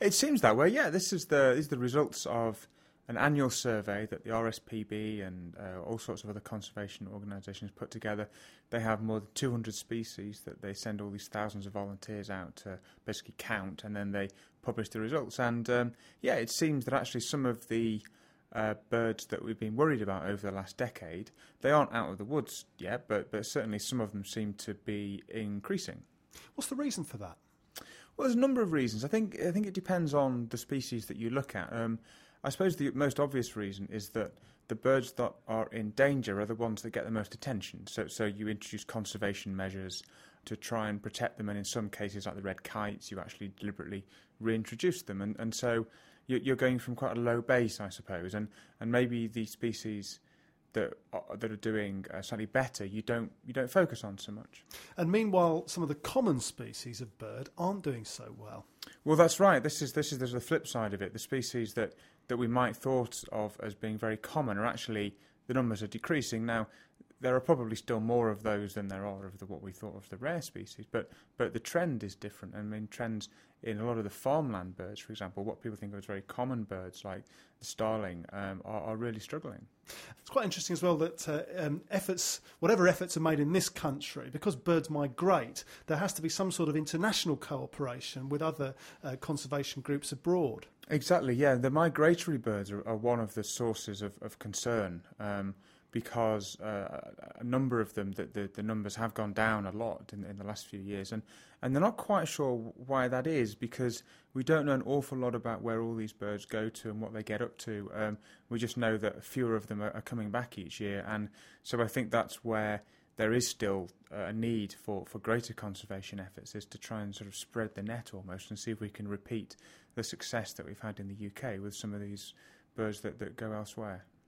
It seems that way, yeah. These are the results of an annual survey that the RSPB and all sorts of other conservation organisations put together. They have more than 200 species that they send all these thousands of volunteers out to basically count, and then they publish the results. And it seems that actually some of the birds that we've been worried about over the last decade, they aren't out of the woods yet, but certainly some of them seem to be increasing. What's the reason for that? Well, there's a number of reasons. I think it depends on the species that you look at. I suppose the most obvious reason is that the birds that are in danger are the ones that get the most attention. So you introduce conservation measures to try and protect them, and in some cases, like the red kites, you actually deliberately reintroduce them. And so you're going from quite a low base, I suppose, and maybe the species that are doing slightly better, you don't focus on so much. And meanwhile, some of the common species of bird aren't doing so well. Well, that's right. There's the flip side of it. The species that we might thought of as being very common are actually, the numbers are decreasing. Now, there are probably still more of those than there are of what we thought of the rare species, but the trend is different. I mean, trends in a lot of the farmland birds, for example, what people think of as very common birds like the starling, are really struggling. It's quite interesting as well that whatever efforts are made in this country, because birds migrate, there has to be some sort of international cooperation with other conservation groups abroad. Exactly, yeah. The migratory birds are one of the sources of concern, because a number of them, the numbers have gone down a lot in the last few years, and they're not quite sure why that is, because we don't know an awful lot about where all these birds go to and what they get up to. We just know that fewer of them are coming back each year, and so I think that's where there is still a need for greater conservation efforts, is to try and sort of spread the net almost and see if we can repeat the success that we've had in the UK with some of these birds that go elsewhere.